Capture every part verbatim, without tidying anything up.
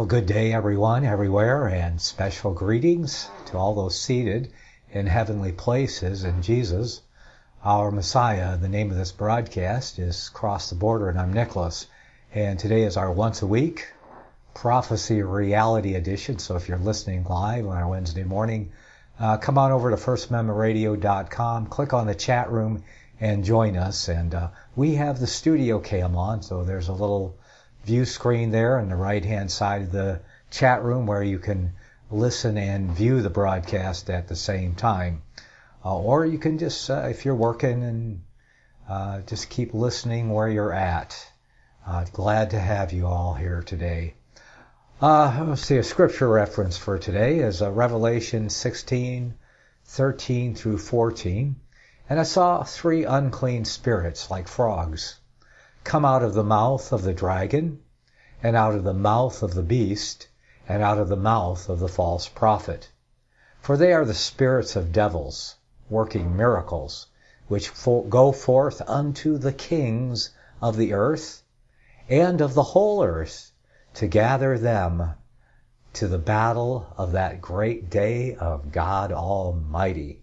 Well, good day, everyone, everywhere, and special greetings to all those seated in heavenly places in Jesus, our Messiah. The name of this broadcast is Cross the Border, and I'm Nicholas. And today is our once a week Prophecy Reality Edition. So if you're listening live on our Wednesday morning, uh, come on over to first amendment radio dot com, click on the chat room, and join us. And uh, we have the studio cam on, so there's a little view screen there on the right hand side of the chat room where you can listen and view the broadcast at the same time. Uh, or you can just, uh, if you're working, and uh, just keep listening where you're at. Uh, glad to have you all here today. Uh, let's see, a scripture reference for today is uh, Revelation sixteen, thirteen through fourteen. And I saw three unclean spirits like frogs come out of the mouth of the dragon, and out of the mouth of the beast, and out of the mouth of the false prophet. For they are the spirits of devils, working miracles, which fo- go forth unto the kings of the earth, and of the whole earth, to gather them to the battle of that great day of God Almighty.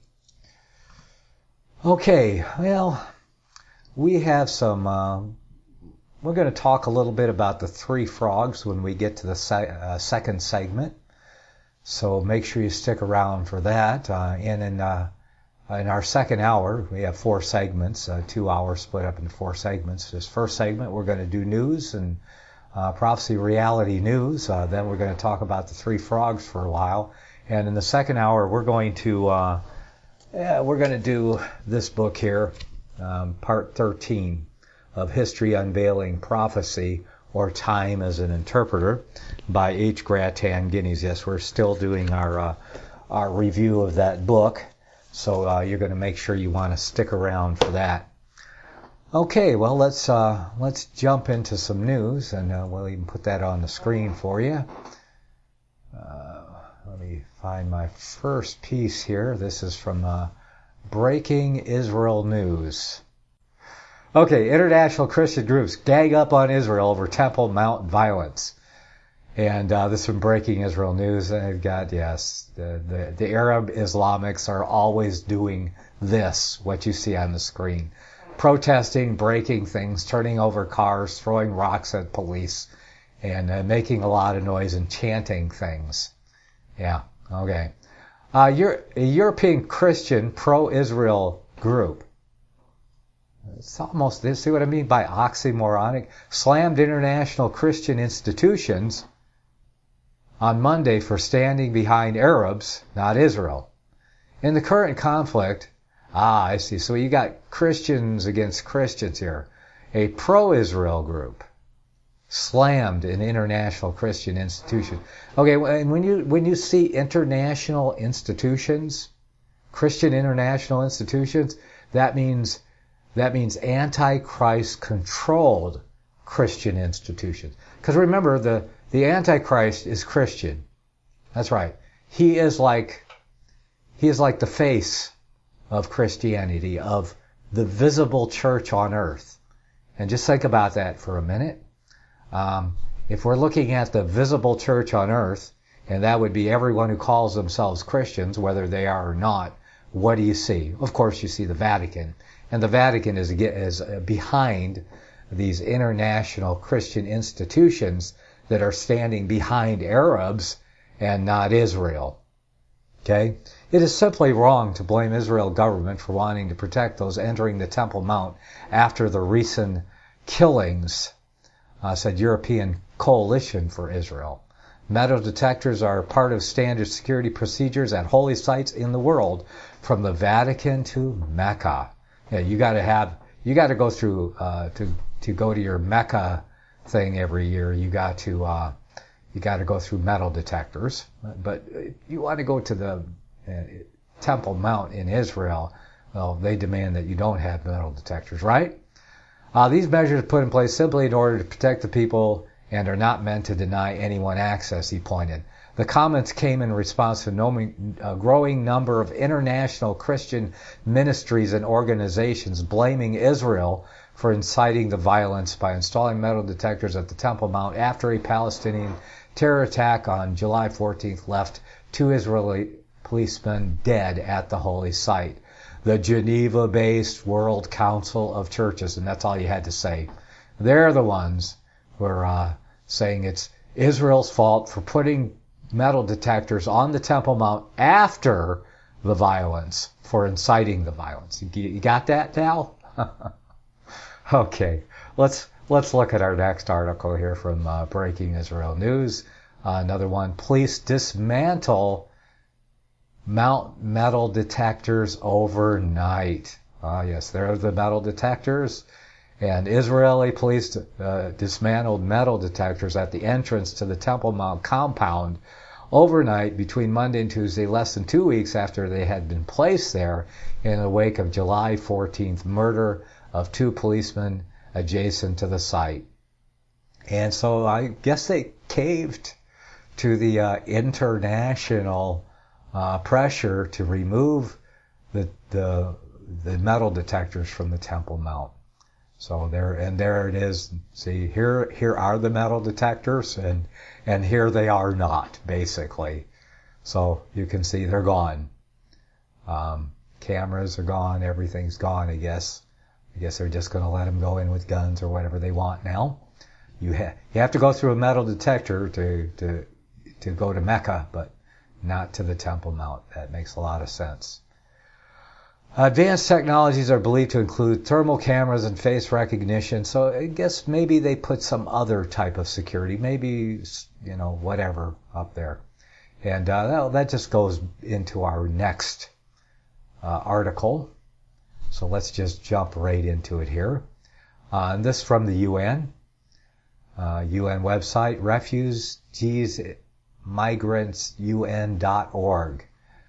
Okay, well, we have some... Uh, We're going to talk a little bit about the three frogs when we get to the se- uh, second segment. So make sure you stick around for that. Uh, and in, uh, in our second hour, we have four segments, uh, two hours split up into four segments. This first segment, we're going to do news and uh, prophecy reality news. Uh, then we're going to talk about the three frogs for a while. And in the second hour, we're going to uh, yeah, we're going to do this book here, um, part thirteen. Of History Unveiling Prophecy, or Time as an Interpreter, by H. Gratan Guinness. Yes, we're still doing our uh, our review of that book, so uh, you're going to make sure you want to stick around for that. Okay, well, let's uh, let's jump into some news, and uh, we'll even put that on the screen for you. Uh, let me find my first piece here. This is from uh, Breaking Israel News. Okay, international Christian groups gang up on Israel over Temple Mount violence. And uh, this is from Breaking Israel News. And they've got, yes, the, the, the Arab Islamics are always doing this, what you see on the screen. Protesting, breaking things, turning over cars, throwing rocks at police, and uh, making a lot of noise and chanting things. Yeah, okay. Uh, Euro- a European Christian pro-Israel group. It's almost this. See what I mean by oxymoronic? Slammed international Christian institutions on Monday for standing behind Arabs, not Israel. In the current conflict, ah, I see. So you got Christians against Christians here. A pro-Israel group slammed an international Christian institution. Okay, and when you when you see international institutions, Christian international institutions, that means That means Antichrist-controlled Christian institutions. Because remember, the, the Antichrist is Christian. That's right. He is like he is like the face of Christianity, of the visible church on earth. And just think about that for a minute. Um, if we're looking at the visible church on earth, and that would be everyone who calls themselves Christians, whether they are or not, what do you see? Of course, you see the Vatican. And the Vatican is, is behind these international Christian institutions that are standing behind Arabs and not Israel. Okay? It is simply wrong to blame Israel government for wanting to protect those entering the Temple Mount after the recent killings, uh, said European Coalition for Israel. Metal detectors are part of standard security procedures at holy sites in the world, from the Vatican to Mecca. Yeah, you got to have, you got to go through, uh, to, to go to your Mecca thing every year, you got to, uh, you got to go through metal detectors. But if you want to go to the uh, Temple Mount in Israel, well, they demand that you don't have metal detectors, right? Uh, these measures are put in place simply in order to protect the people and are not meant to deny anyone access, he pointed. The comments came in response to a growing number of international Christian ministries and organizations blaming Israel for inciting the violence by installing metal detectors at the Temple Mount after a Palestinian terror attack on July fourteenth left two Israeli policemen dead at the holy site. The Geneva-based World Council of Churches, and that's all you had to say. They're the ones who are uh, saying it's Israel's fault for putting metal detectors on the Temple Mount after the violence, for inciting the violence. You got that, Dal? Okay, let's let's look at our next article here from uh, Breaking Israel News. Uh, another one: police dismantle mount metal detectors overnight. Ah, yes, there are the metal detectors. And Israeli police uh, dismantled metal detectors at the entrance to the Temple Mount compound overnight between Monday and Tuesday, less than two weeks after they had been placed there in the wake of July fourteenth murder of two policemen adjacent to the site. And so I guess they caved to the uh, international uh, pressure to remove the, the the metal detectors from the Temple Mount. So there, and there it is. See, here, here are the metal detectors, and, and here they are not, basically. So you can see they're gone. Um, cameras are gone, everything's gone, I guess. I guess they're just going to let them go in with guns or whatever they want now. You, ha- you have to go through a metal detector to, to, to go to Mecca, but not to the Temple Mount. That makes a lot of sense. Advanced technologies are believed to include thermal cameras and face recognition, so I guess maybe they put some other type of security, maybe, you know, whatever up there. And uh, that just goes into our next uh, article. So let's just jump right into it here. Uh, and this from the U N, uh, U N website, refugees migrants U N dot org.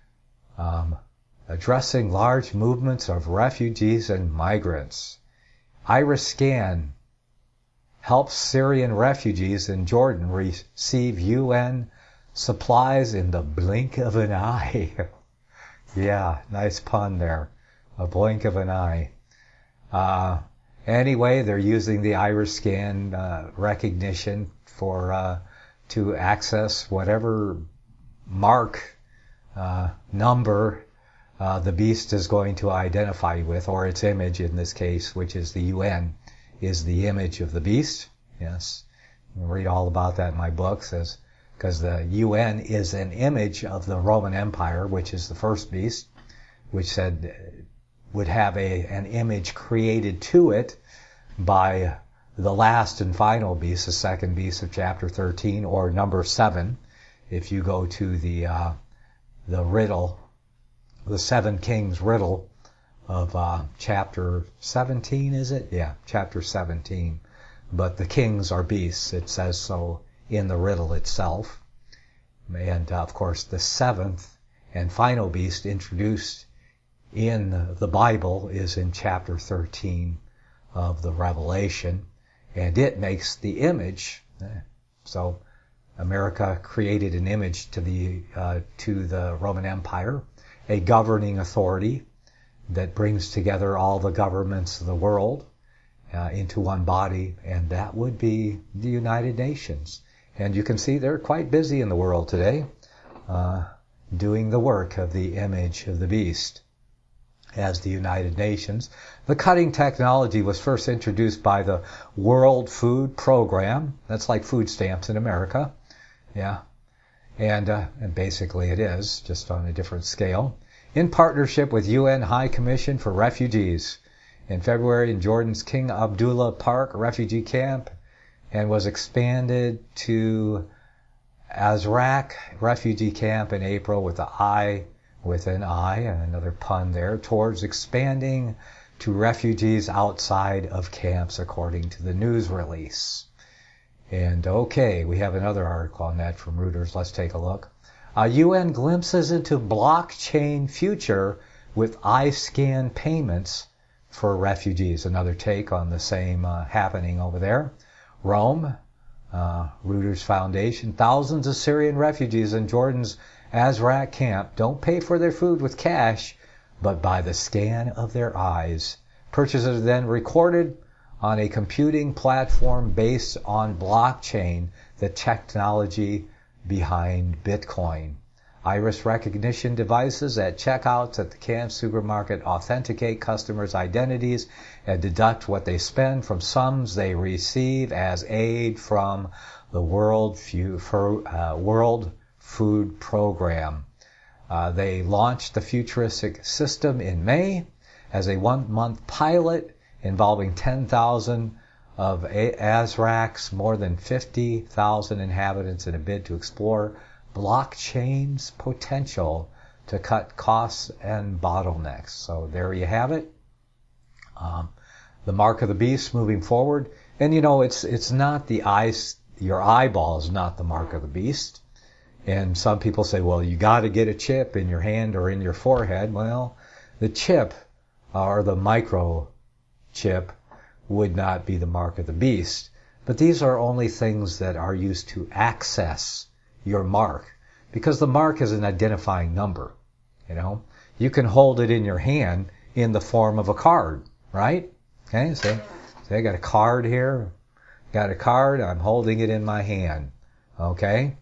Um, Addressing large movements of refugees and migrants. IRIS-Scan helps Syrian refugees in Jordan receive U N supplies in the blink of an eye. Yeah, nice pun there. A blink of an eye. Uh, anyway, they're using the IRIS-Scan uh, recognition for uh, to access whatever mark, uh, number, Uh, the beast is going to identify with, or its image in this case, which is the U N, is the image of the beast. Yes, you read all about that in my book, says, because the U N is an image of the Roman Empire, which is the first beast, which said would have a an image created to it by the last and final beast, the second beast of chapter thirteen, or number seven, if you go to the uh, the riddle. The Seven Kings riddle of uh, chapter seventeen, is it? Yeah, chapter seventeen. But the kings are beasts. It says so in the riddle itself. And, uh, of course, the seventh and final beast introduced in the Bible is in chapter thirteen of the Revelation. And it makes the image. So America created an image to the uh, to the Roman Empire, a governing authority that brings together all the governments of the world uh, into one body, and that would be the United Nations. And you can see they're quite busy in the world today, uh, doing the work of the image of the beast as the United Nations. The cutting technology was first introduced by the World Food Program. That's like food stamps in America. Yeah. And, uh, and basically it is, just on a different scale, in partnership with U N High Commission for Refugees. In February, in Jordan's King Abdullah Park refugee camp, and was expanded to Azraq refugee camp in April with the I, with an I, and another pun there, towards expanding to refugees outside of camps, according to the news release. And okay, we have another article on that from Reuters. Let's take a look. Uh, U N glimpses into blockchain future with I-scan payments for refugees. Another take on the same uh, happening over there. Rome, uh, Reuters Foundation. Thousands of Syrian refugees in Jordan's Azraq camp don't pay for their food with cash, but by the scan of their eyes. Purchases are then recorded on a computing platform based on blockchain, the technology behind Bitcoin. Iris recognition devices at checkouts at the Camp supermarket authenticate customers' identities and deduct what they spend from sums they receive as aid from the World Food, uh, World Food Program. Uh, they launched the futuristic system in May as a one-month pilot involving ten thousand of Azraq's more than fifty thousand inhabitants in a bid to explore blockchain's potential to cut costs and bottlenecks. So there you have it. Um, the mark of the beast moving forward. And you know, it's it's not the eyes, your eyeball is not the mark of the beast. And some people say, well, you got to get a chip in your hand or in your forehead. Well, the chip or the microchip would not be the mark of the beast. But these are only things that are used to access your mark, because the mark is an identifying number. You know, you can hold it in your hand in the form of a card, right? Okay, so, so I got a card here, got a card, I'm holding it in my hand, okay?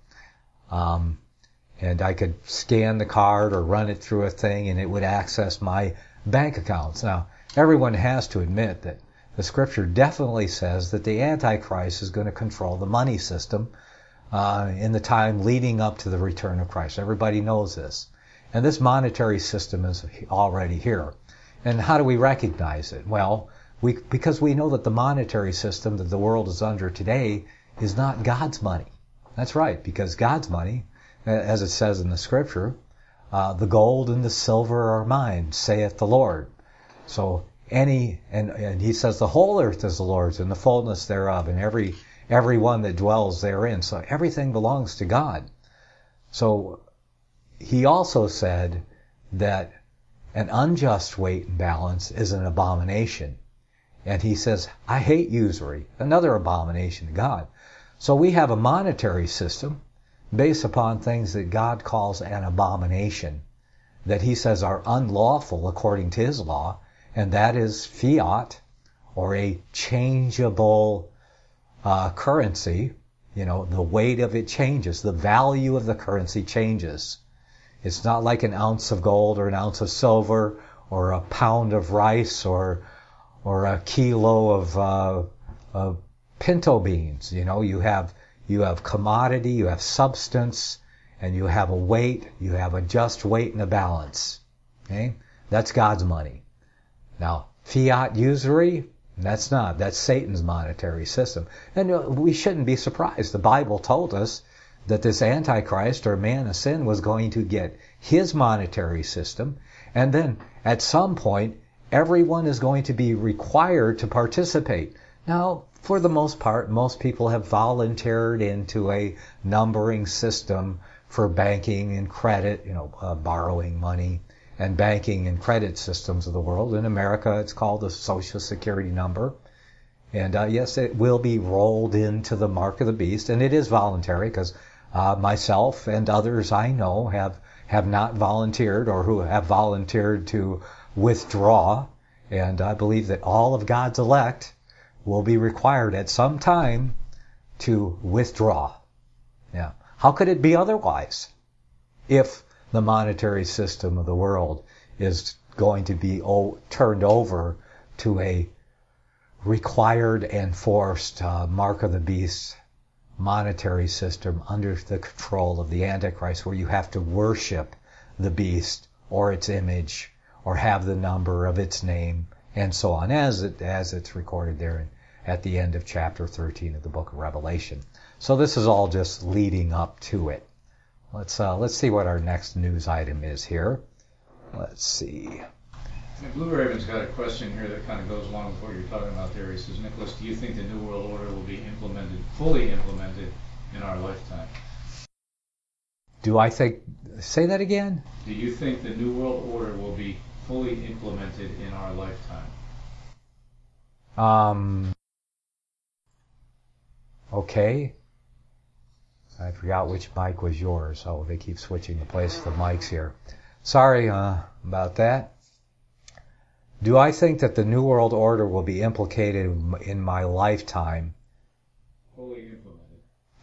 Um, and I could scan the card or run it through a thing and it would access my bank accounts. Now, everyone has to admit that the scripture definitely says that the Antichrist is going to control the money system Uh, in the time leading up to the return of Christ. Everybody knows this. And this monetary system is already here. And how do we recognize it? Well, we, because we know that the monetary system that the world is under today is not God's money. That's right, because God's money, as it says in the scripture, uh, the gold and the silver are mine, saith the Lord. So any, and, and he says the whole earth is the Lord's and the fullness thereof, and every everyone that dwells therein. So everything belongs to God. So he also said that an unjust weight and balance is an abomination. And he says, I hate usury, another abomination to God. So we have a monetary system based upon things that God calls an abomination, that he says are unlawful according to his law, and that is fiat, or a changeable Uh, currency. You know, the weight of it changes. The value of the currency changes. It's not like an ounce of gold or an ounce of silver or a pound of rice or or a kilo of, uh, of pinto beans. You know, you have you have commodity, you have substance, and you have a weight. You have a just weight and a balance. Okay, that's God's money. Now, fiat usury. That's not. That's Satan's monetary system. And we shouldn't be surprised. The Bible told us that this Antichrist, or man of sin, was going to get his monetary system. And then at some point, everyone is going to be required to participate. Now, for the most part, most people have volunteered into a numbering system for banking and credit, you know, uh, borrowing money, and banking and credit systems of the world. In America, it's called the Social Security number. And uh, yes, it will be rolled into the mark of the beast, and it is voluntary, because uh, myself and others I know have, have not volunteered, or who have volunteered to withdraw. And I believe that all of God's elect will be required at some time to withdraw. Yeah. How could it be otherwise if the monetary system of the world is going to be o- turned over to a required and forced uh, mark of the beast monetary system under the control of the Antichrist, where you have to worship the beast or its image or have the number of its name and so on, as it as it's recorded there in, at the end of chapter thirteen of the book of Revelation. So this is all just leading up to it. Let's uh, let's see what our next news item is here. Let's see. And Blue Raven's got a question here that kind of goes along with what you're talking about there. He says, Nicholas, do you think the New World Order will be implemented, fully implemented, in our lifetime? Do I think... Say that again? Do you think the New World Order will be fully implemented in our lifetime? Um. Okay. I forgot which mic was yours, so they keep switching the place of the mics here. Sorry uh, about that. Do I think that the New World Order will be implicated in my lifetime? Fully implemented.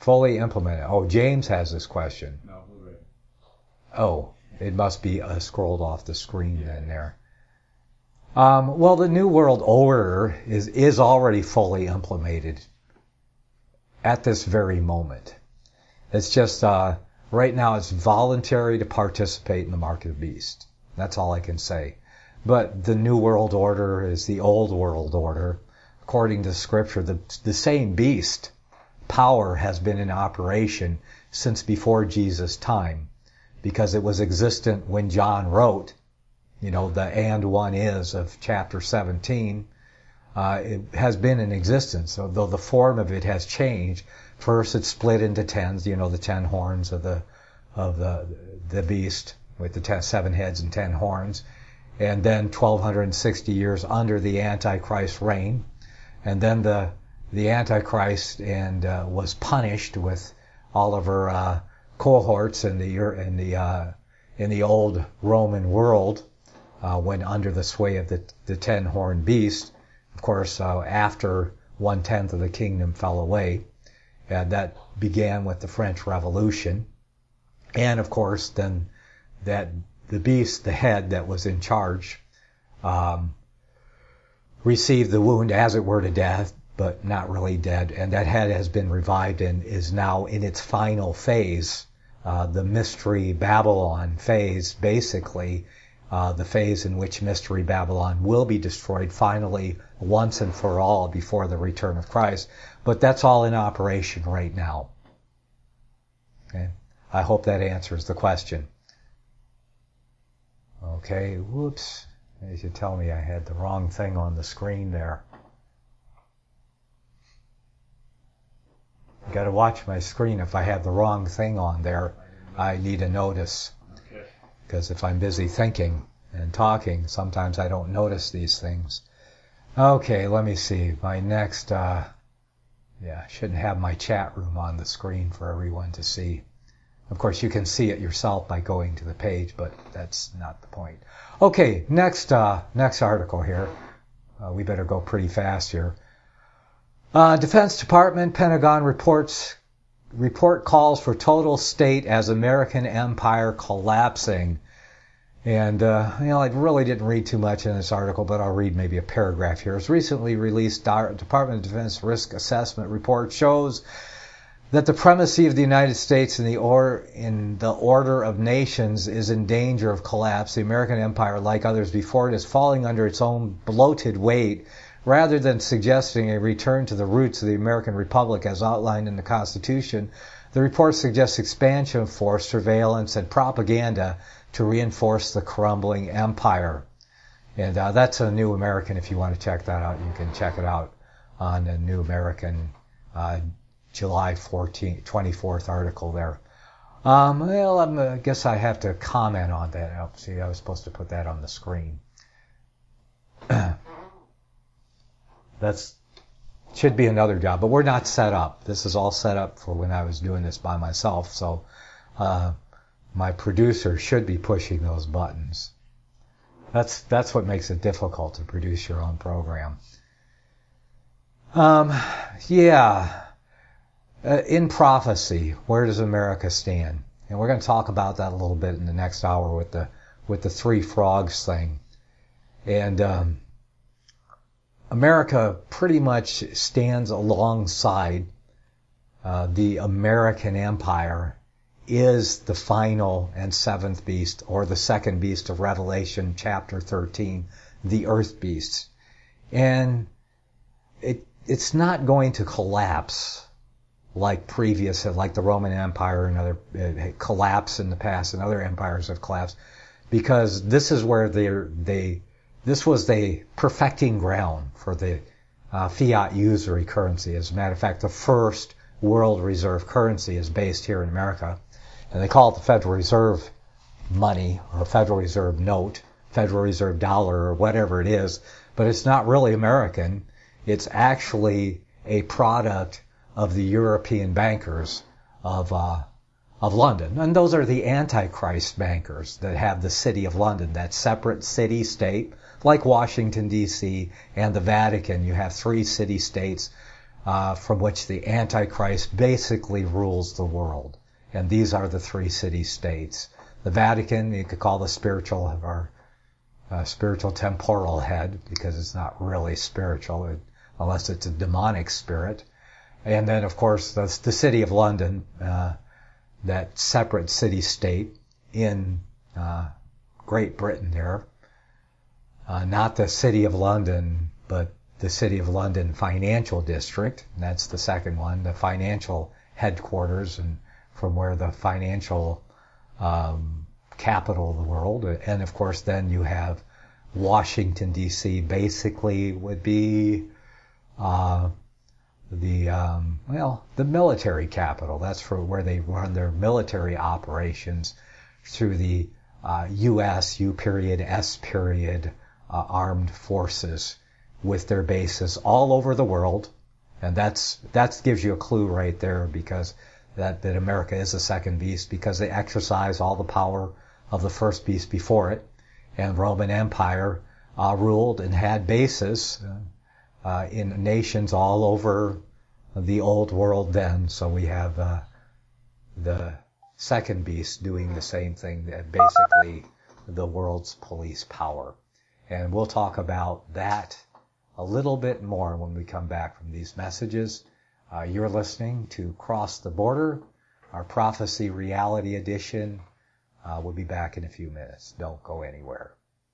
Fully implemented. Oh, James has this question. No, we're ready. Oh, it must be uh, scrolled off the screen yeah. then there. Um, well, the New World Order is, is already fully implemented at this very moment. It's just, uh, right now it's voluntary to participate in the mark of the beast. That's all I can say. But the New World Order is the old world order. According to Scripture, the, the same beast power has been in operation since before Jesus' time, because it was existent when John wrote, you know, the and one is of chapter seventeen. Uh, it has been in existence, although the form of it has changed. First, it's split into tens, you know, the ten horns of the of the the beast with the ten, seven heads and ten horns, and then twelve sixty years under the Antichrist reign, and then the the Antichrist and uh, was punished with all of her uh, cohorts in the in the uh, in the old Roman world, uh, when under the sway of the the ten horned beast. Of course, uh, after one tenth of the kingdom fell away, and that began with the French Revolution, and of course then that the beast, the head that was in charge, um, received the wound as it were to death, but not really dead, and that head has been revived and is now in its final phase, uh, the Mystery Babylon phase, basically, uh, the phase in which Mystery Babylon will be destroyed finally once and for all before the return of Christ. But that's all in operation right now. Okay? I hope that answers the question. Okay, whoops. They should tell me I had the wrong thing on the screen there. Got to watch my screen. If I have the wrong thing on there, I need a notice. Because if I'm busy thinking and talking, sometimes I don't notice these things. Okay, let me see. My next, uh, yeah, I shouldn't have my chat room on the screen for everyone to see. Of course, you can see it yourself by going to the page, but that's not the point. Okay, next, uh, next article here. Uh, we better go pretty fast here. Uh, Defense Department, Pentagon reports, report calls for total state as American empire collapsing. And, uh, you know, I really didn't read too much in this article, but I'll read maybe a paragraph here. Its recently released Department of Defense Risk Assessment report shows that the primacy of the United States in the, or, in the order of nations is in danger of collapse. The American empire, like others before it, is falling under its own bloated weight. Rather than suggesting a return to the roots of the American Republic as outlined in the Constitution, the report suggests expansion of force, surveillance, and propaganda to reinforce the crumbling empire. And uh, that's a New American. If you want to check that out, you can check it out on the New American uh, July fourteenth, twenty-fourth article there. Um, well, I'm, I guess I have to comment on that. Oh, see, I was supposed to put that on the screen. That's should be another job, but we're not set up. This is all set up for when I was doing this by myself, so uh, my producer should be pushing those buttons. That's that's what makes it difficult to produce your own program. Um, yeah, uh, in prophecy, where does America stand? And we're going to talk about that a little bit in the next hour with the with the three frogs thing, and. Um, America pretty much stands alongside uh, the American empire, is the final and seventh beast, or the second beast of Revelation chapter thirteen, the earth beast. And it it's not going to collapse like previous, like the Roman Empire and other uh, collapse in the past, and other empires have collapsed, because this is where they they This was the perfecting ground for the uh, fiat usury currency. As a matter of fact, the first world reserve currency is based here in America. And they call it the Federal Reserve money, or Federal Reserve note, Federal Reserve dollar, or whatever it is. But it's not really American. It's actually a product of the European bankers of uh, of London. And those are the Antichrist bankers that have the City of London, that separate city-state, like Washington, D C and the Vatican. You have three city-states uh, from which the Antichrist basically rules the world. And these are the three city-states. The Vatican, you could call the spiritual, or uh, spiritual temporal head, because it's not really spiritual, it, unless it's a demonic spirit. And then, of course, the, the city of London, uh, that separate city-state in uh, Great Britain there. Uh, not the City of London, but the City of London Financial District. And that's the second one, the financial headquarters, and from where the financial um, capital of the world. And, of course, then you have Washington, D C basically would be uh, the, um, well, the military capital. That's for where they run their military operations through the uh, U S, U period, S period, uh, armed forces with their bases all over the world. And that's, that gives you a clue right there, because that, that America is the second beast, because they exercise all the power of the first beast before it. And Roman Empire uh, ruled and had bases uh, uh, in nations all over the old world then. So we have uh, the second beast doing the same thing, basically the world's police power. And we'll talk about that a little bit more when we come back from these messages. Uh, you're listening to Cross the Border, our Prophecy Reality Edition. Uh, we'll be back in a few minutes. Don't go anywhere.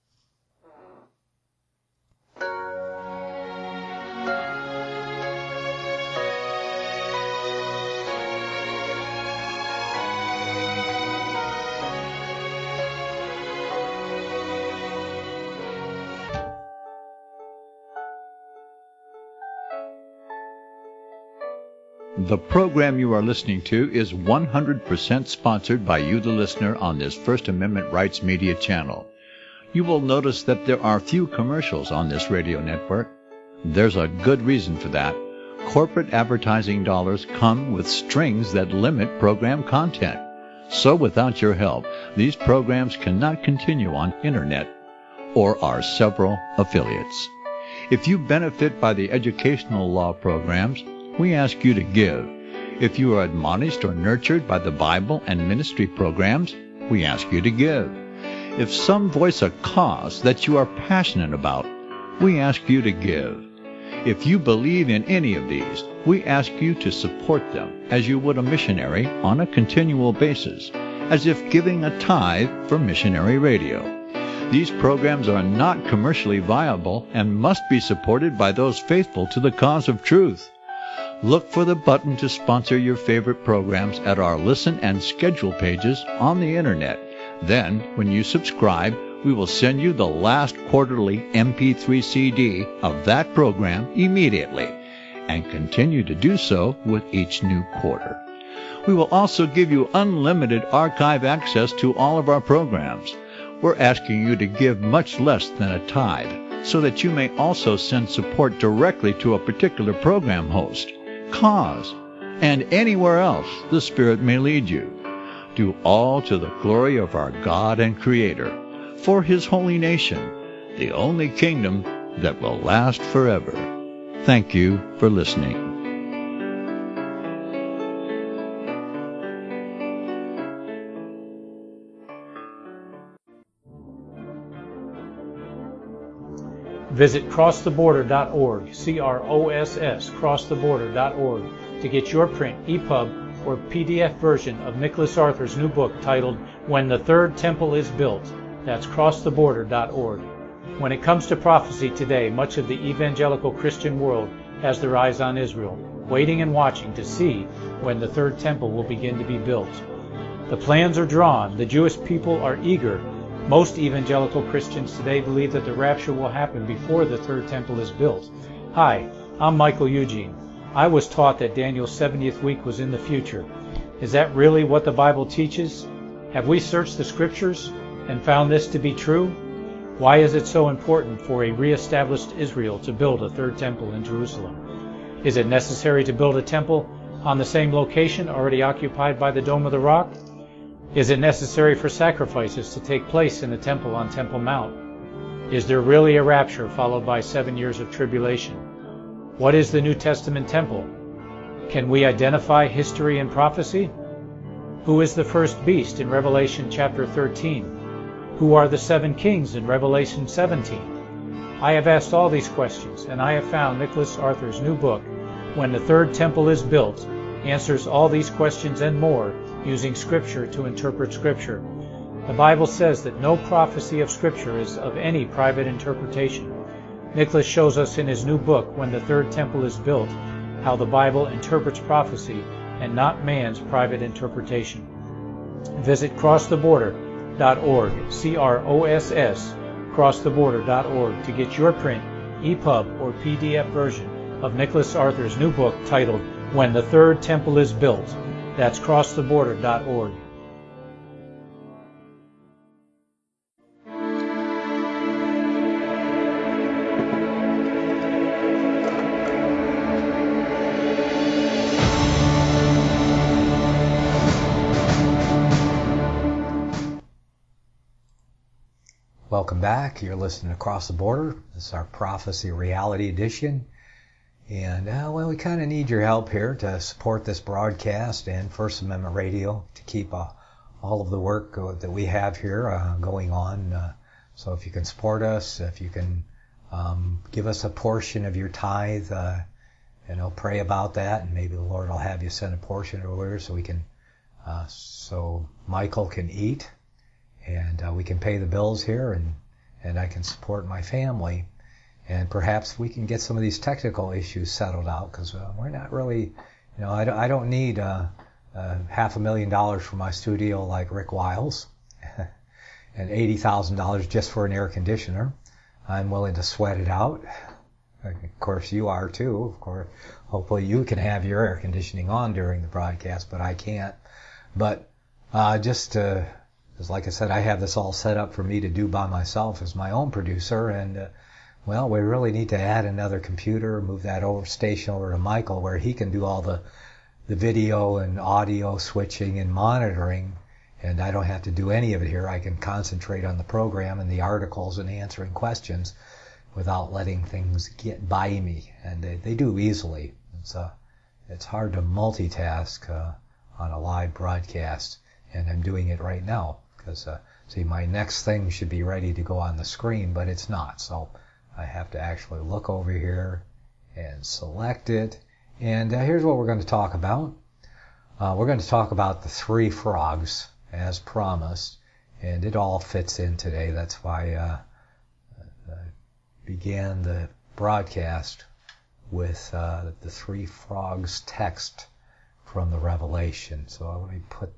The program you are listening to is one hundred percent sponsored by you, the listener, on this First Amendment Rights Media channel. You will notice that there are few commercials on this radio network. There's a good reason for that. Corporate advertising dollars come with strings that limit program content. So without your help, these programs cannot continue on internet or our several affiliates. If you benefit by the educational law programs, we ask you to give. If you are admonished or nurtured by the Bible and ministry programs, we ask you to give. If some voice a cause that you are passionate about, we ask you to give. If you believe in any of these, we ask you to support them as you would a missionary on a continual basis, as if giving a tithe for missionary radio. These programs are not commercially viable and must be supported by those faithful to the cause of truth. Look for the button to sponsor your favorite programs at our listen and schedule pages on the internet. Then, when you subscribe, we will send you the last quarterly M P three C D of that program immediately, and continue to do so with each new quarter. We will also give you unlimited archive access to all of our programs. We're asking you to give much less than a tithe, so that you may also send support directly to a particular program host, cause, and anywhere else the Spirit may lead you. Do all to the glory of our God and Creator, for His holy nation, the only kingdom that will last forever. Thank you for listening. Visit cross the border dot org, C R O S S, cross the border dot org, to get your print, E P U B, or P D F version of Nicholas Arthur's new book titled When the Third Temple is Built. That's cross the border dot org. When it comes to prophecy today, much of the evangelical Christian world has their eyes on Israel, waiting and watching to see when the third temple will begin to be built. The plans are drawn. The Jewish people are eager. Most evangelical Christians today believe that the rapture will happen before the third temple is built. Hi, I'm Michael Eugene. I was taught that Daniel's seventieth week was in the future. Is that really what the Bible teaches? Have we searched the Scriptures and found this to be true? Why is it so important for a re-established Israel to build a third temple in Jerusalem? Is it necessary to build a temple on the same location already occupied by the Dome of the Rock? Is it necessary for sacrifices to take place in the temple on Temple Mount? Is there really a rapture followed by seven years of tribulation? What is the New Testament temple? Can we identify history and prophecy? Who is the first beast in Revelation chapter thirteen? Who are the seven kings in Revelation seventeen? I have asked all these questions, and I have found Nicholas Arthur's new book, When the Third Temple is Built, answers all these questions and more using Scripture to interpret Scripture. The Bible says that no prophecy of Scripture is of any private interpretation. Nicholas shows us in his new book, When the Third Temple is Built, how the Bible interprets prophecy and not man's private interpretation. Visit cross the border dot org, C R O S S, cross the border dot org, to get your print, E P U B, or P D F version of Nicholas Arthur's new book titled When the Third Temple is Built. That's cross the border dot org. Welcome back. You're listening to Across the Border. This is our Prophecy Reality Edition. And, uh, well, we kind of need your help here to support this broadcast and First Amendment Radio to keep uh, all of the work uh, that we have here uh, going on. Uh, so if you can support us, if you can um, give us a portion of your tithe, uh, you know, pray about that, and maybe the Lord will have you send a portion over so we can, uh, so Michael can eat. And uh, we can pay the bills here, and, and I can support my family. And perhaps we can get some of these technical issues settled out, because uh, we're not really, you know, I don't, I don't need uh, uh, half a million dollars for my studio like Rick Wiles and eighty thousand dollars just for an air conditioner. I'm willing to sweat it out. Of course, you are too. Of course, hopefully you can have your air conditioning on during the broadcast, but I can't. But uh, just to... Because like I said, I have this all set up for me to do by myself as my own producer, and uh, well, we really need to add another computer, move that over station over to Michael, where he can do all the the video and audio switching and monitoring, and I don't have to do any of it here. I can concentrate on the program and the articles and answering questions without letting things get by me, and they, they do easily. It's uh, it's hard to multitask uh, on a live broadcast, and I'm doing it right now. Because, uh, see, my next thing should be ready to go on the screen, but it's not. So I have to actually look over here and select it. And uh, here's what we're going to talk about. Uh, we're going to talk about the three frogs, as promised. And it all fits in today. That's why uh, I began the broadcast with uh, the three frogs text from the Revelation. So let me put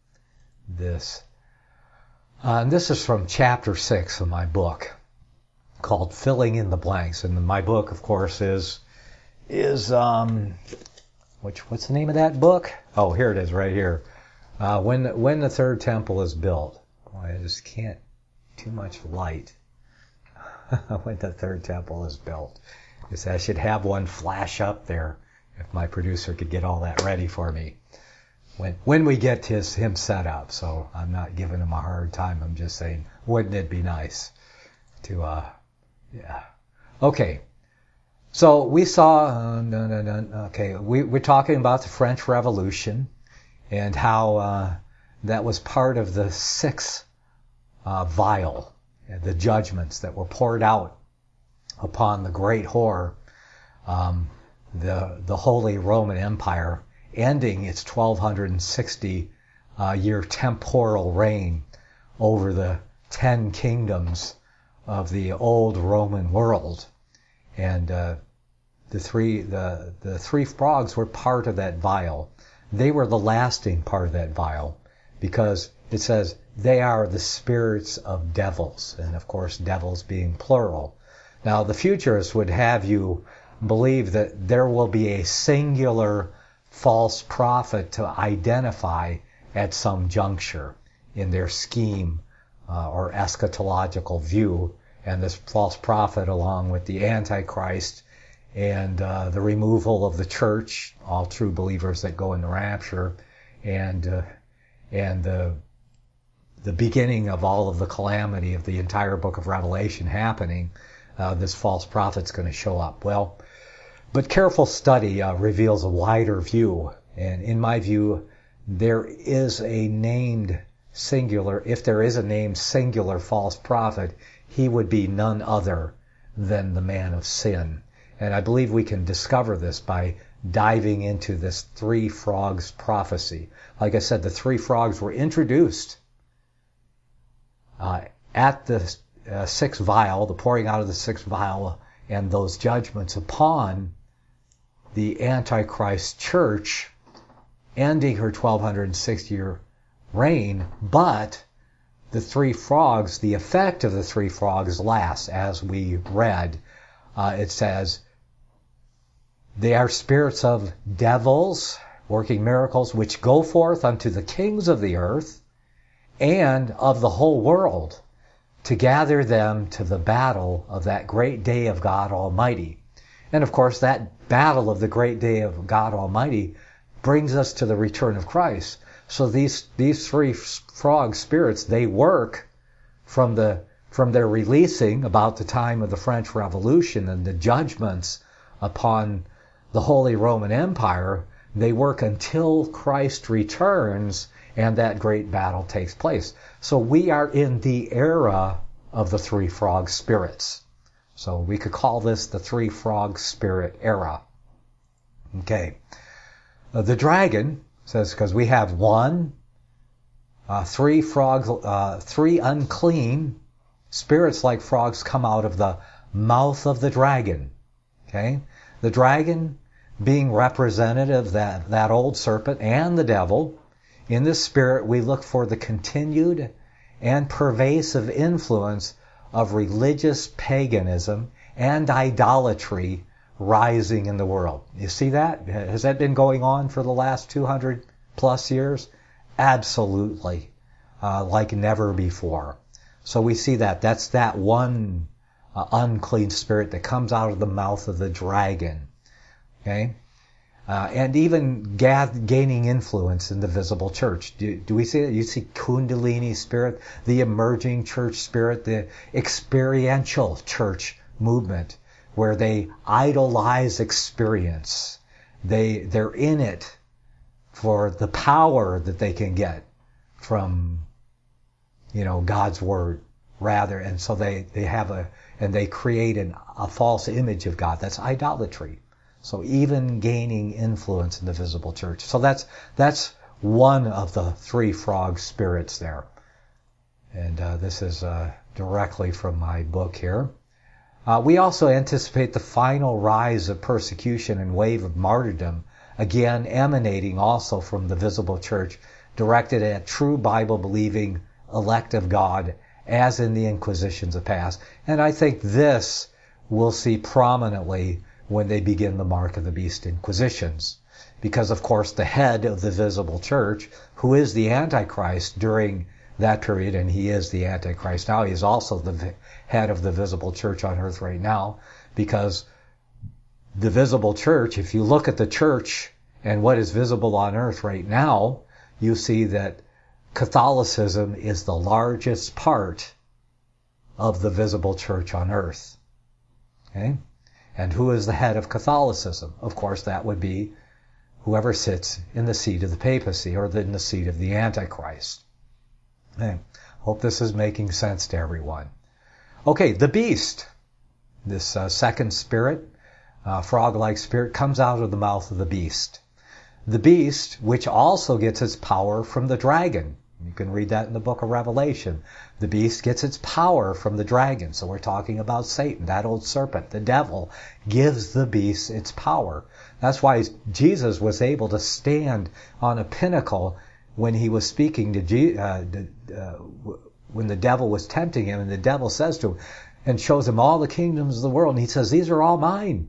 this. Uh, and this is from chapter six of my book called Filling in the Blanks. And my book, of course, is, is um, which what's the name of that book? Oh, here it is right here. Uh, when, when the Third Temple is Built. Boy, I just can't, too much light. When the Third Temple is Built. Because I should have one flash up there if my producer could get all that ready for me. When when we get his him set up, so I'm not giving him a hard time. I'm just saying, wouldn't it be nice to, uh, yeah. Okay. So we saw, uh, no, no, no, okay, we, we're talking about the French Revolution and how uh, that was part of the sixth uh, vial, the judgments that were poured out upon the great whore, um, the the Holy Roman Empire, ending its twelve sixty uh, year temporal reign over the ten kingdoms of the old Roman world. And uh, the three the the three frogs were part of that vial. They were the lasting part of that vial, because it says they are the spirits of devils, and of course devils being plural. Now the futurists would have you believe that there will be a singular false prophet to identify at some juncture in their scheme uh, or eschatological view, and this false prophet, along with the Antichrist and uh, the removal of the church, all true believers that go in the rapture, and uh, and the the beginning of all of the calamity of the entire book of Revelation happening, uh, this false prophet's going to show up. Well, But careful study uh, reveals a wider view. And in my view, there is a named singular, if there is a named singular false prophet, he would be none other than the man of sin. And I believe we can discover this by diving into this three frogs prophecy. Like I said, the three frogs were introduced uh, at the uh, sixth vial, the pouring out of the sixth vial, and those judgments upon the Antichrist church, ending her twelve sixty year reign. But the three frogs, the effect of the three frogs lasts, as we read. Uh, it says, they are spirits of devils, working miracles, which go forth unto the kings of the earth and of the whole world, to gather them to the battle of that great day of God Almighty. And of course, that battle of the great day of God Almighty brings us to the return of Christ. So these these three frog spirits, they work from the from their releasing about the time of the French Revolution and the judgments upon the Holy Roman Empire. They work until Christ returns and that great battle takes place. So we are in the era of the three frog spirits. So we could call this the three frog spirit era. Okay. Uh, the dragon says, because we have one, uh, three frogs, uh, three unclean spirits like frogs come out of the mouth of the dragon. Okay. The dragon being representative, that, that old serpent and the devil. In this spirit, we look for the continued and pervasive influence of religious paganism and idolatry rising in the world. You see that? Has that been going on for the last two hundred plus years? Absolutely. Uh, like never before. So we see that. That's that one uh, unclean spirit that comes out of the mouth of the dragon. Okay? Uh, and even gath- gaining influence in the visible church. Do, do we see that? You see Kundalini spirit, the emerging church spirit, the experiential church movement, where they idolize experience. They, they're in it for the power that they can get from, you know, God's word, rather. And so they, they have a, and they create an, a false image of God. That's idolatry. So even gaining influence in the visible church. So that's that's one of the three frog spirits there. And uh, this is uh, directly from my book here. Uh, we also anticipate the final rise of persecution and wave of martyrdom, again emanating also from the visible church, directed at true Bible-believing elect of God, as in the Inquisitions of past. And I think this we'll see prominently when they begin the Mark of the Beast Inquisitions. Because, of course, the head of the visible church, who is the Antichrist during that period, and he is the Antichrist now, he is also the head of the visible church on earth right now, because the visible church, if you look at the church and what is visible on earth right now, you see that Catholicism is the largest part of the visible church on earth. Okay? And who is the head of Catholicism? Of course, that would be whoever sits in the seat of the papacy or in the seat of the Antichrist. Okay. Hope this is making sense to everyone. Okay, the beast, this uh, second spirit, uh, frog-like spirit, comes out of the mouth of the beast. The beast, which also gets its power from the dragon. You can read that in the book of Revelation. The beast gets its power from the dragon. So we're talking about Satan, that old serpent. The devil gives the beast its power. That's why Jesus was able to stand on a pinnacle when he was speaking to Je- uh, uh, when the devil was tempting him, and the devil says to him and shows him all the kingdoms of the world, and he says, these are all mine.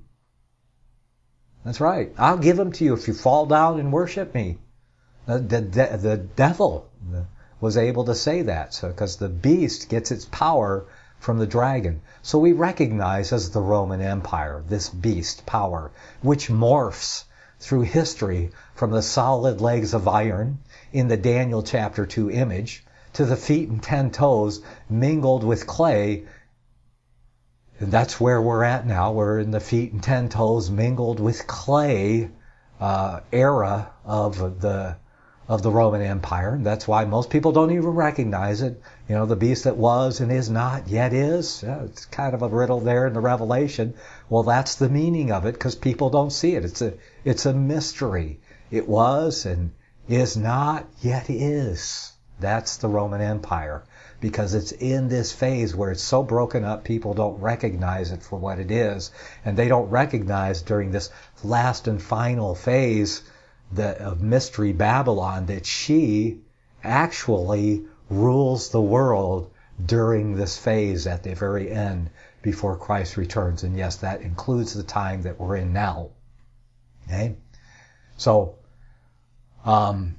That's right. I'll give them to you if you fall down and worship me. The, the, the devil was able to say that, so because the beast gets its power from the dragon. So we recognize as the Roman Empire this beast power, which morphs through history from the solid legs of iron in the Daniel chapter two image to the feet and ten toes mingled with clay And that's where we're at now. We're in the feet and ten toes mingled with clay uh, era of the of the Roman Empire. And that's why most people don't even recognize it. You know, the beast that was and is not yet is. Yeah, it's kind of a riddle there in the Revelation. Well, that's the meaning of it because people don't see it. It's a it's a mystery. It was and is not yet is. That's the Roman Empire. Because it's in this phase where it's so broken up, people don't recognize it for what it is. And they don't recognize during this last and final phase the, of Mystery Babylon that she actually rules the world during this phase at the very end before Christ returns. And yes, that includes the time that we're in now. Okay? So, um,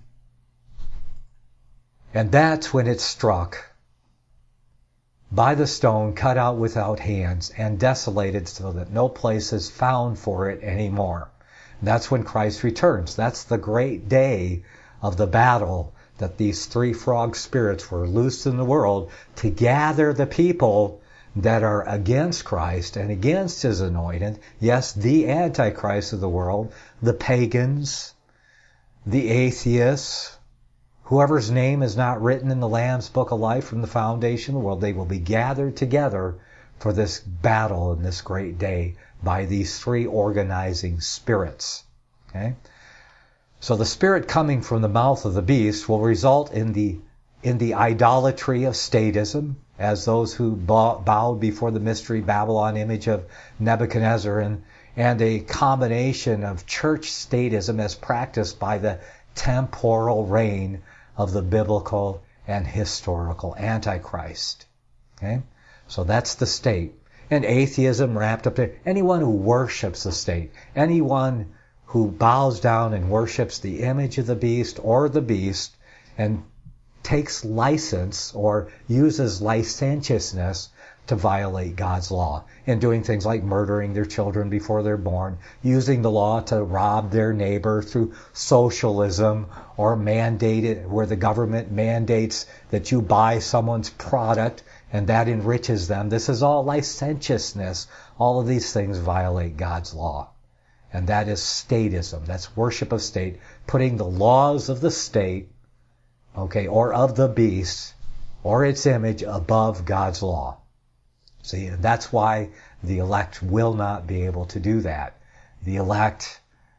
and that's when it struck by the stone cut out without hands and desolated so that no place is found for it anymore. And that's when Christ returns. That's the great day of the battle that these three frog spirits were loosed in the world to gather the people that are against Christ and against His anointed. Yes, the Antichrist of the world, the pagans, the atheists, whoever's name is not written in the Lamb's Book of Life from the foundation of the world, they will be gathered together for this battle in this great day by these three organizing spirits. Okay? So the spirit coming from the mouth of the beast will result in the in the idolatry of statism, as those who bowed before the mystery Babylon image of Nebuchadnezzar, and, and a combination of church statism as practiced by the temporal reign of the biblical and historical Antichrist. Okay? So that's the state. And atheism wrapped up there. Anyone who worships the state, anyone who bows down and worships the image of the beast or the beast and takes license or uses licentiousness to violate God's law and doing things like murdering their children before they're born, using the law to rob their neighbor through socialism or mandate it where the government mandates that you buy someone's product and that enriches them. This is all licentiousness. All of these things violate God's law. And that is statism. That's worship of state, putting the laws of the state, okay, or of the beast or its image above God's law. See, and that's why the elect will not be able to do that. The elect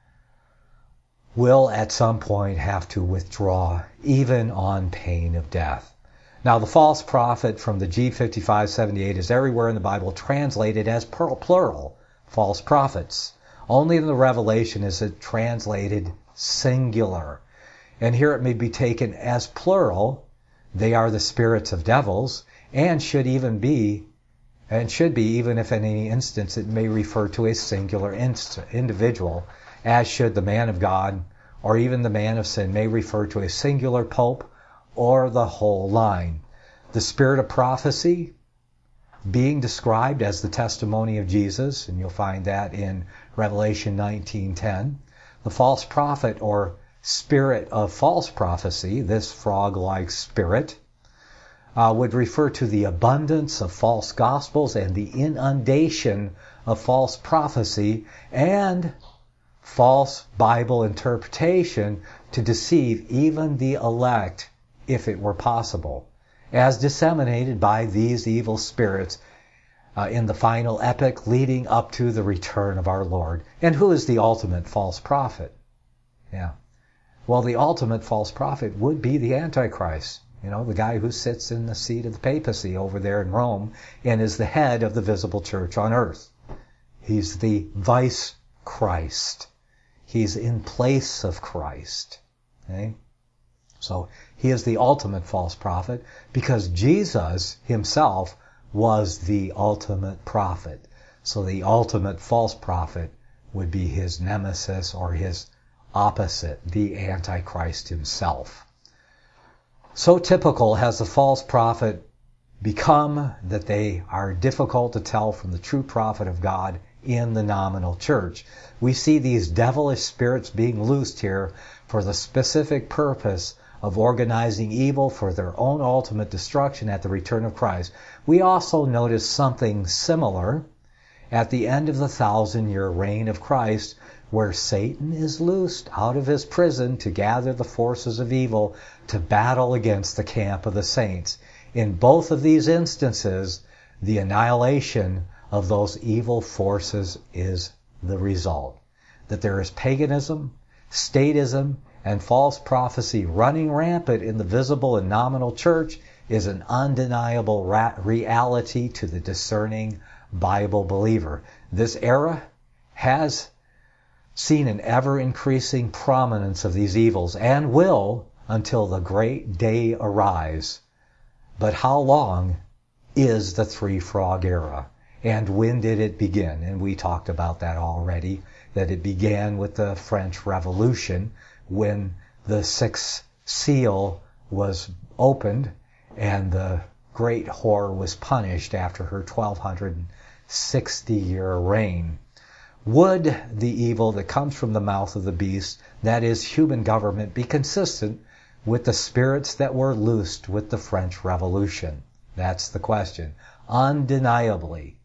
will at some point have to withdraw, even on pain of death. Now, the false prophet from the G fifty-five seventy-eight is everywhere in the Bible translated as plural, false prophets. Only in the Revelation is it translated singular. And here it may be taken as plural. They are the spirits of devils, and should even be And should be, even if in any instance it may refer to a singular inst- individual, as should the man of God, or even the man of sin may refer to a singular pope or the whole line. The spirit of prophecy being described as the testimony of Jesus, and you'll find that in Revelation nineteen ten. The false prophet or spirit of false prophecy, this frog-like spirit, Uh, would refer to the abundance of false gospels and the inundation of false prophecy and false Bible interpretation to deceive even the elect, if it were possible, as disseminated by these evil spirits uh, in the final epoch leading up to the return of our Lord. And who is the ultimate false prophet? Yeah. Well, the ultimate false prophet would be the Antichrist. You know, the guy who sits in the seat of the papacy over there in Rome and is the head of the visible church on earth. He's the vice Christ. He's in place of Christ. Okay? So he is the ultimate false prophet because Jesus himself was the ultimate prophet. So the ultimate false prophet would be his nemesis or his opposite, the Antichrist himself. So typical has the false prophet become that they are difficult to tell from the true prophet of God in the nominal church. We see these devilish spirits being loosed here for the specific purpose of organizing evil for their own ultimate destruction at the return of Christ. We also notice something similar at the end of the thousand-year reign of Christ, where Satan is loosed out of his prison to gather the forces of evil to battle against the camp of the saints. In both of these instances, the annihilation of those evil forces is the result. That there is paganism, statism, and false prophecy running rampant in the visible and nominal church is an undeniable ra- reality to the discerning Bible believer. This era has seen an ever-increasing prominence of these evils and will until the great day arrives. But how long is the three-frog era? And when did it begin? And we talked about that already, that it began with the French Revolution when the sixth seal was opened and the great whore was punished after her twelve sixty year reign. Would the evil that comes from the mouth of the beast, that is human government, be consistent with the spirits that were loosed with the French Revolution? That's the question. Undeniably.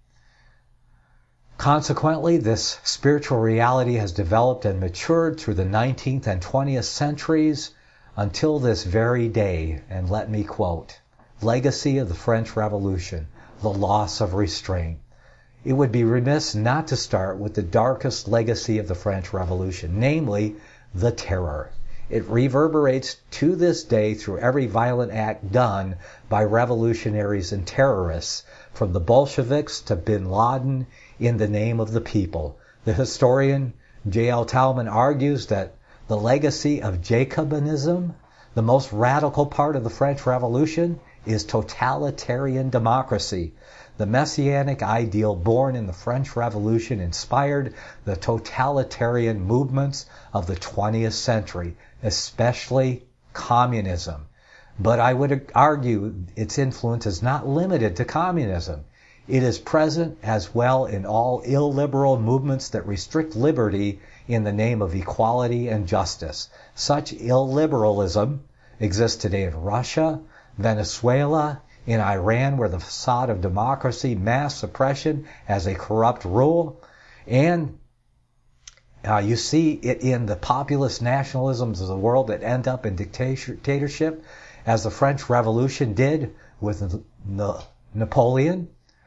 Consequently, this spiritual reality has developed and matured through the nineteenth and twentieth centuries until this very day. And let me quote, legacy of the French Revolution, the loss of restraint. It would be remiss not to start with the darkest legacy of the French Revolution, namely the terror. It reverberates to this day through every violent act done by revolutionaries and terrorists, from the Bolsheviks to bin Laden, in the name of the people. The historian J L Talman argues that the legacy of Jacobinism, the most radical part of the French Revolution, is totalitarian democracy. The messianic ideal born in the French Revolution inspired the totalitarian movements of the twentieth century, especially communism. But I would argue its influence is not limited to communism. It is present as well in all illiberal movements that restrict liberty in the name of equality and justice. Such illiberalism exists today in Russia, Venezuela, in Iran, where the facade of democracy, mass suppression as a corrupt rule, and uh, you see it in the populist nationalisms of the world that end up in dictatorship, as the French Revolution did with Napoleon.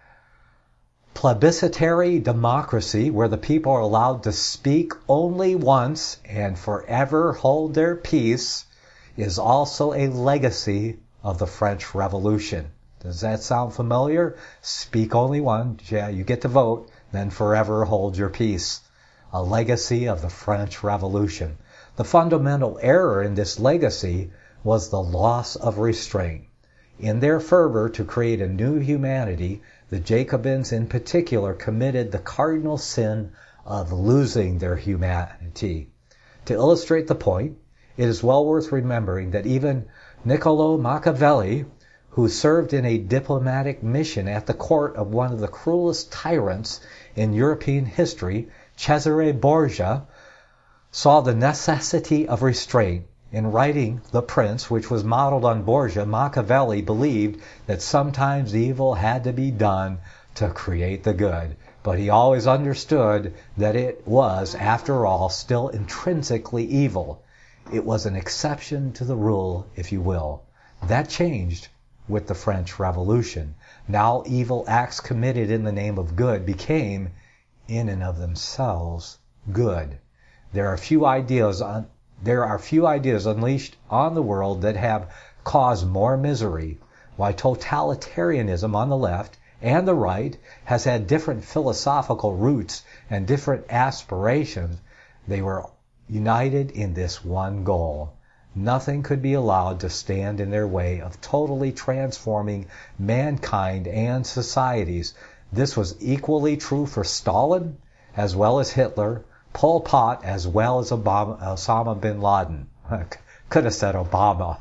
Plebiscitary democracy, where the people are allowed to speak only once and forever hold their peace, is also a legacy of the French Revolution. Does that sound familiar? Speak only once, yeah, you get to vote, then forever hold your peace. A legacy of the French Revolution. The fundamental error in this legacy was the loss of restraint. In their fervor to create a new humanity, the Jacobins in particular committed the cardinal sin of losing their humanity. To illustrate the point, it is well worth remembering that even Niccolo Machiavelli, who served in a diplomatic mission at the court of one of the cruelest tyrants in European history, Cesare Borgia, saw the necessity of restraint. In writing The Prince, which was modeled on Borgia, Machiavelli believed that sometimes evil had to be done to create the good. But he always understood that it was, after all, still intrinsically evil. It was an exception to the rule, if you will. That changed with the French Revolution. Now evil acts committed in the name of good became, in and of themselves, good. There are few ideas on, there are few ideas unleashed on the world that have caused more misery, while totalitarianism on the left and the right has had different philosophical roots and different aspirations. They were united in this one goal. Nothing could be allowed to stand in their way of totally transforming mankind and societies. This was equally true for Stalin as well as Hitler, Pol Pot as well as Obama, Osama bin Laden. Could have said Obama.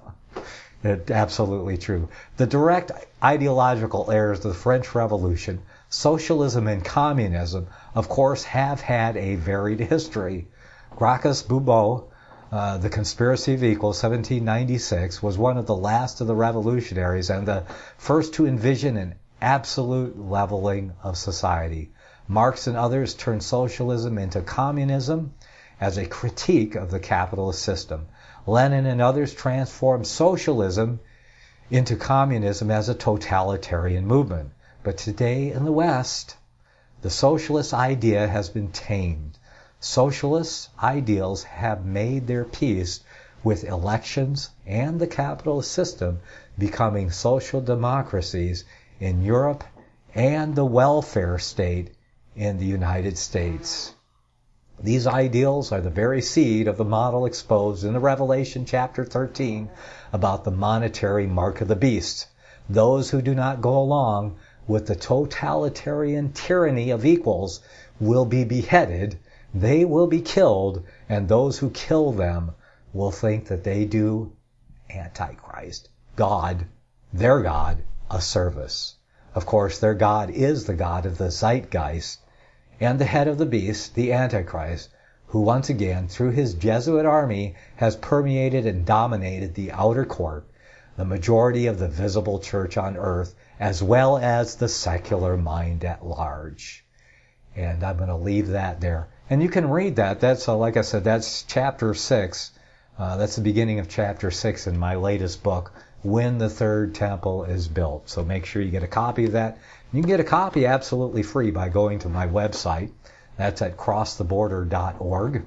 Absolutely true. The direct ideological errors of the French Revolution, socialism and communism, of course, have had a varied history. Gracchus Bubeau, uh, The Conspiracy of Equals, seventeen ninety-six, was one of the last of the revolutionaries and the first to envision an absolute leveling of society. Marx and others turned socialism into communism as a critique of the capitalist system. Lenin and others transformed socialism into communism as a totalitarian movement. But today in the West, the socialist idea has been tamed. Socialist ideals have made their peace with elections and the capitalist system becoming social democracies in Europe and the welfare state in the United States. These ideals are the very seed of the model exposed in the Revelation chapter thirteen about the monetary mark of the beast. Those who do not go along with the totalitarian tyranny of equals will be beheaded, they will be killed, and those who kill them will think that they do Antichrist, God, their God, a service. Of course, their God is the God of the zeitgeist and the head of the beast, the Antichrist, who once again, through his Jesuit army, has permeated and dominated the outer court, the majority of the visible church on earth, as well as the secular mind at large. And I'm going to leave that there. And you can read that. That's, uh, like I said, that's chapter six. Uh, that's the beginning of chapter six in my latest book, When the Third Temple is Built. So make sure you get a copy of that. You can get a copy absolutely free by going to my website. That's at cross the border dot org.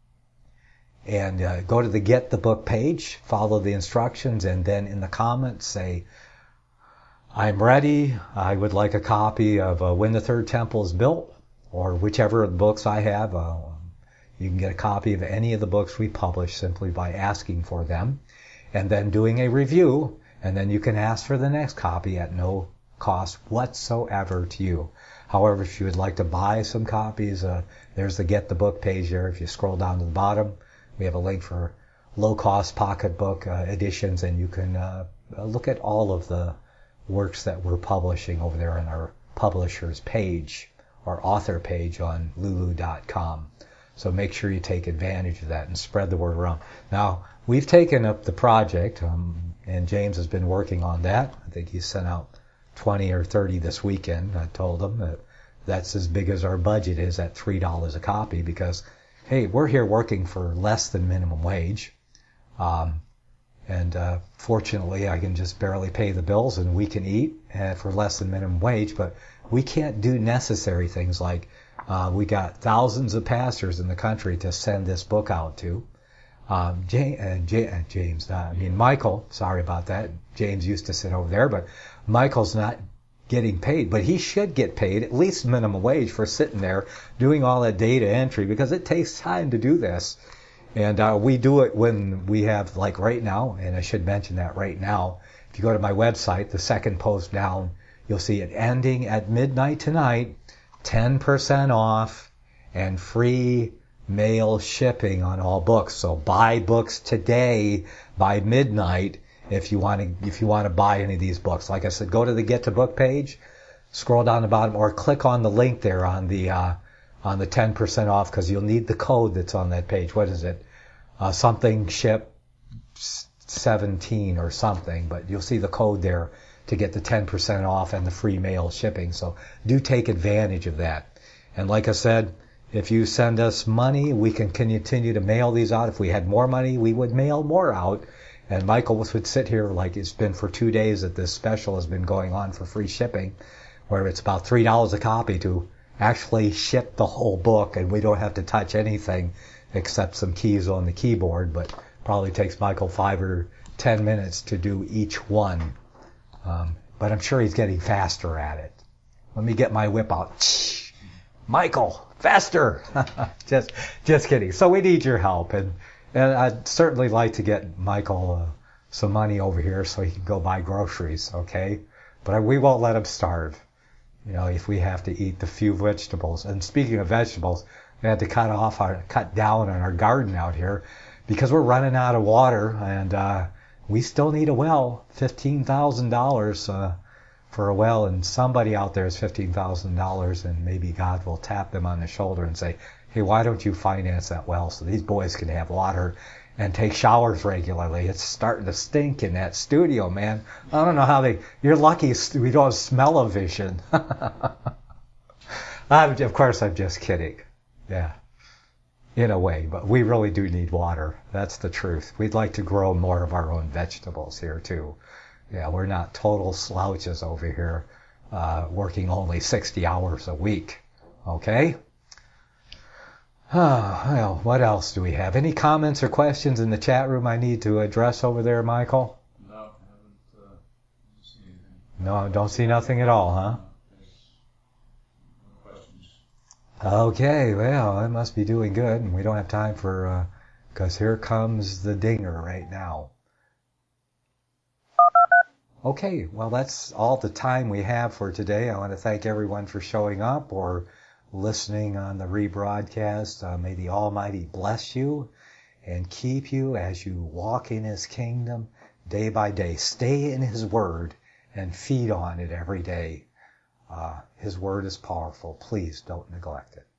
And uh, go to the Get the Book page, follow the instructions, and then in the comments say, I'm ready, I would like a copy of uh, When the Third Temple is Built, or whichever of the books I have. Uh, you can get a copy of any of the books we publish simply by asking for them, and then doing a review, and then you can ask for the next copy at no cost whatsoever to you. However, if you would like to buy some copies, uh, there's the Get the Book page there. If you scroll down to the bottom, we have a link for low-cost pocketbook uh, editions, and you can uh, look at all of the works that we're publishing over there on our publisher's page or author page on lulu dot com. So make sure you take advantage of that and spread the word around. Now, we've taken up the project, um, and James has been working on that. I think he sent out twenty or thirty this weekend. I told him that that's as big as our budget is at three dollars a copy because, hey, we're here working for less than minimum wage. Um, and uh, fortunately, I can just barely pay the bills and we can eat uh, for less than minimum wage, but we can't do necessary things like uh, we got thousands of pastors in the country to send this book out to. Um, James, uh, J, uh, James uh, I mean Michael, sorry about that. James used to sit over there, but Michael's not getting paid, but he should get paid at least minimum wage for sitting there doing all that data entry because it takes time to do this. And uh, we do it when we have, like right now, and I should mention that right now, if you go to my website, the second post down, you'll see it ending at midnight tonight, ten percent off and free mail shipping on all books. So buy books today by midnight if you want to if you want to buy any of these books. Like I said, go to the Get to Book page, scroll down the bottom, or click on the link there on the uh, on the ten percent off because you'll need the code that's on that page. What is it? Uh, something ship seventeen or something, but you'll see the code there to get the ten percent off and the free mail shipping. So do take advantage of that. And like I said, if you send us money, we can continue to mail these out. If we had more money, we would mail more out. And Michael would sit here like it's been for two days that this special has been going on for free shipping, where it's about three dollars a copy to actually ship the whole book, and we don't have to touch anything except some keys on the keyboard, but probably takes Michael five or ten minutes to do each one. Um, but I'm sure he's getting faster at it. Let me get my whip out. Michael, faster! just, just kidding. So we need your help, and and I'd certainly like to get Michael uh, some money over here so he can go buy groceries. Okay, but I, we won't let him starve. You know, if we have to eat the few vegetables. And speaking of vegetables, we had to cut off our, cut down on our garden out here because we're running out of water, and uh, we still need a well. Fifteen thousand dollars uh, for a well, and somebody out there is fifteen thousand dollars, and maybe God will tap them on the shoulder and say, hey, why don't you finance that well so these boys can have water and take showers regularly? It's starting to stink in that studio, man. I don't know how they, you're lucky we don't have smell-o-vision. I'm, of course, I'm just kidding. Yeah, in a way, but we really do need water. That's the truth. We'd like to grow more of our own vegetables here, too. Yeah, we're not total slouches over here, uh, working only sixty hours a week. Okay? Oh, well, what else do we have? Any comments or questions in the chat room I need to address over there, Michael? No, I haven't uh, seen anything. No, don't see nothing at all, huh? No questions. Okay, well, I must be doing good, and we don't have time for, because uh, here comes the dinger right now. Okay, well, that's all the time we have for today. I want to thank everyone for showing up or listening on the rebroadcast. Uh, may the Almighty bless you and keep you as you walk in His kingdom day by day. Stay in His Word and feed on it every day. Uh, His Word is powerful. Please don't neglect it.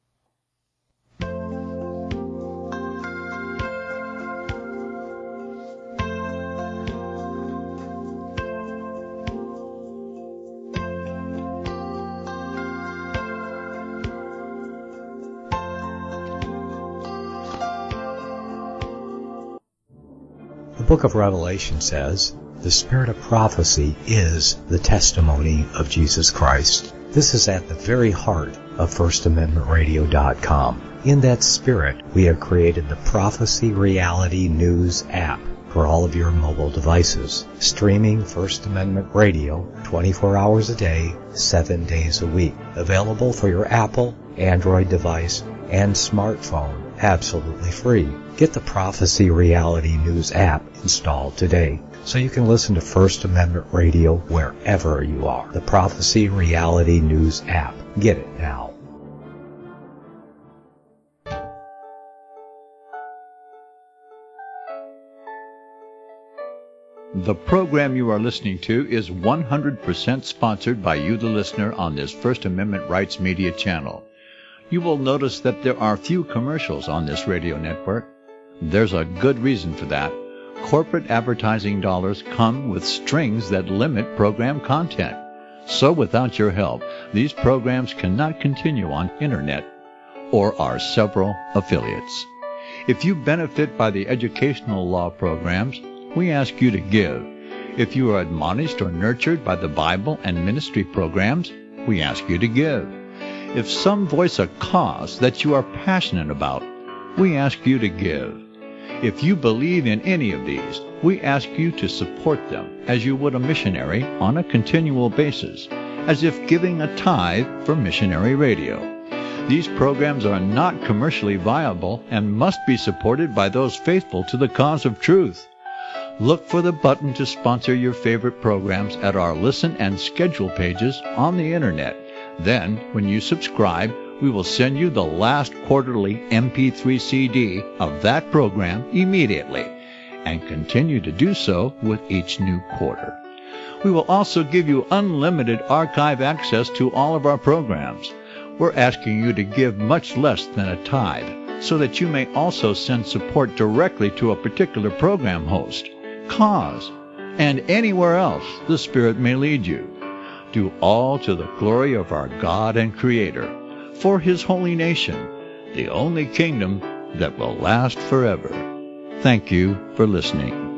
The book of Revelation says, the spirit of prophecy is the testimony of Jesus Christ. This is at the very heart of First Amendment Radio dot com. In that spirit, we have created the Prophecy Reality News app for all of your mobile devices, streaming First Amendment Radio twenty-four hours a day, seven days a week. Available for your Apple, Android device, and smartphone, absolutely free. Get the Prophecy Reality News app installed today so you can listen to First Amendment Radio wherever you are. The Prophecy Reality News app. Get it now. The program you are listening to is one hundred percent sponsored by you, the listener, on this First Amendment Rights Media channel. You will notice that there are few commercials on this radio network. There's a good reason for that. Corporate advertising dollars come with strings that limit program content. So without your help, these programs cannot continue on internet or our several affiliates. If you benefit by the educational law programs, we ask you to give. If you are admonished or nurtured by the Bible and ministry programs, we ask you to give. If some voice a cause that you are passionate about, we ask you to give. If you believe in any of these, we ask you to support them as you would a missionary on a continual basis, as if giving a tithe for missionary radio. These programs are not commercially viable and must be supported by those faithful to the cause of truth. Look for the button to sponsor your favorite programs at our listen and schedule pages on the internet. Then, when you subscribe, we will send you the last quarterly M P three C D of that program immediately, and continue to do so with each new quarter. We will also give you unlimited archive access to all of our programs. We're asking you to give much less than a tithe, so that you may also send support directly to a particular program host, cause, and anywhere else the Spirit may lead you. Do all to the glory of our God and Creator, for His holy nation, the only kingdom that will last forever. Thank you for listening.